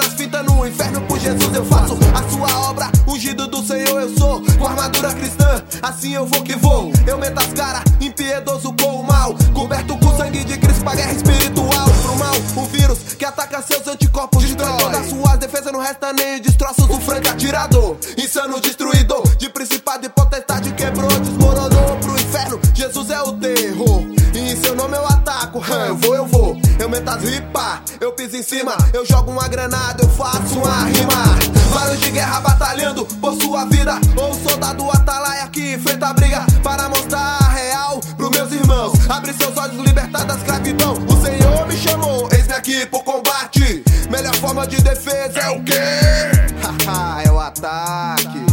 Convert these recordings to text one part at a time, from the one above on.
nas fitas no inferno, por Jesus eu faço a sua obra, ungido do Senhor eu sou. Com armadura cristã, assim eu vou que vou. Eu meto as caras, impiedoso com o mal, coberto com sangue de Cristo pra guerra espiritual. Pro mal, um vírus que ataca seus anticorpos, destrói todas suas defesas, não resta nem destroços. O franco atirador, insano destruidor, de principado e potestade quebrou, desmoronou pro inferno. Jesus é o terror, e em seu nome eu ataco. Eu vou, eu meto as ripas, eu piso em cima, eu jogo uma granada, eu faço uma rima. Vários de guerra batalhando por sua vida, ou um soldado atalaia que enfrenta a briga para mostrar a real pros meus irmãos. Abre seus olhos, libertar da escravidão. O Senhor me chamou, eis-me aqui pro combate. Melhor forma de defesa é o quê? Haha, é o ataque.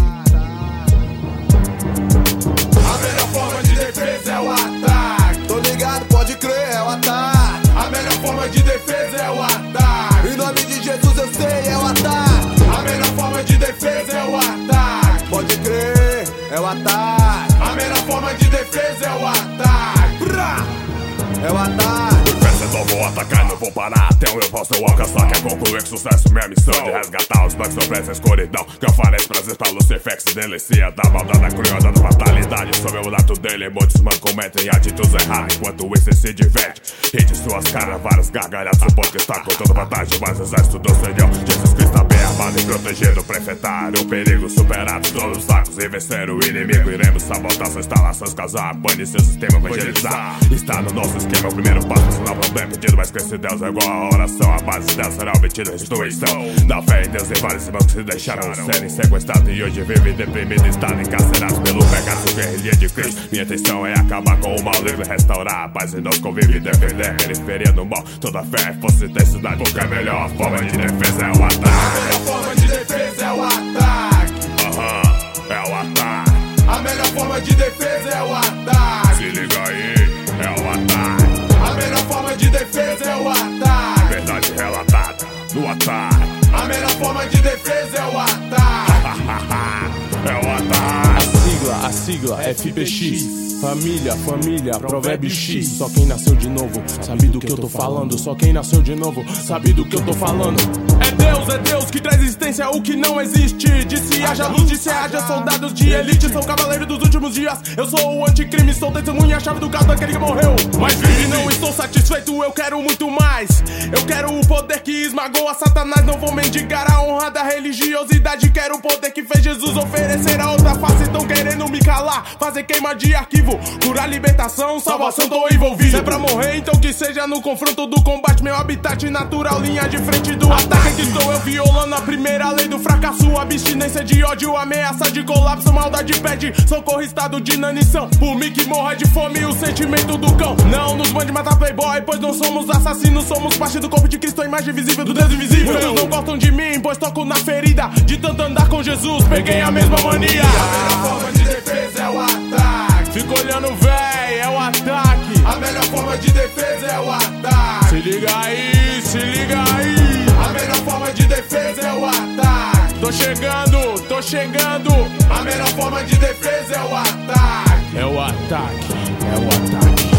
A melhor forma de defesa é o ataque. Tô ligado, pode crer, é o ataque. A melhor forma de defesa é o ataque. Em nome de Jesus eu sei, é o ataque. A melhor forma de defesa é o ataque. Pode crer, é o ataque. A melhor forma de defesa é o ataque. É o ataque. Vencedor, vou atacar, não vou parar até onde eu posso alcançar. Quer concluir com sucesso minha missão de resgatar os bancos sobre essa escuridão. Que eu farei prazer pra Lucifer que se delicia da maldade cruel, da fatalidade sobre o lado dele. Muitos man cometem atitudes erradas enquanto esse se diverte. E de suas caras várias gargalhadas, supondo que está contando vantagem, mas o exército do Senhor Jesus Cristo está bem armado e protegido pra enfrentar o perigo, superado todos os sacos e vencer o inimigo. Iremos sabotar suas instalações, causar banir seu sistema, evangelizar. Está no nosso esquema, o primeiro passo, sinal problema pedido, mas que esse Deus é igual a oração. A base dela será obtida restituição da fé em Deus. E vários irmãos que se deixaram serem sequestrados e hoje vivem deprimidos, estavam encarcerados pelo pecado. Sou guerrilha de Cristo, minha intenção é acabar com o mal livre, restaurar a paz em nós, convive e defender a periferia do mal. Toda fé, força e intensidade, porque a melhor forma de defesa é o ataque. A melhor forma de defesa é o ataque. É o ataque. A melhor forma de defesa é o ataque. Se liga aí, é o ataque. A melhor forma de defesa é o ataque. Verdade relatada no ataque. A melhor forma de defesa é o ataque. É o ataque. A sigla FBX. Família, provérbio X. Só quem nasceu de novo sabe do que eu tô falando. Só quem nasceu de novo sabe do que eu tô falando. É Deus que traz existência ao que não existe. Disse haja luz, disse haja soldados de elite. Sou cavaleiro dos últimos dias, eu sou o anticrime. Sou testemunha, a chave do caso daquele que morreu. Mas vive, não estou satisfeito, eu quero muito mais. Eu quero o poder que esmagou a Satanás. Não vou mendigar a honra da religiosidade. Quero o poder que fez Jesus oferecer a outra face. Tão querendo me calar, fazer queima de arquivo, curar, libertação, salvação, tô envolvido. Se é pra morrer, então que seja no confronto do combate. Meu habitat natural, linha de frente do ataque. Que estou eu violando a primeira lei do fracasso. Abstinência de ódio, ameaça de colapso. Maldade pede socorro, estado de inanição. Por mim que morra de fome, o sentimento do cão. Não nos mande matar playboy, pois não somos assassinos. Somos parte do corpo de Cristo, a imagem visível do Deus invisível. Muitos não gostam de mim, pois toco na ferida. De tanto andar com Jesus, peguei a mesma mania. A melhor forma de defesa é o ataque. Fico olhando, véi, é o ataque. A melhor forma de defesa é o ataque. Se liga aí, se liga aí. A melhor forma de defesa é o ataque. Tô chegando. A melhor forma de defesa é o ataque. É o ataque, é o ataque.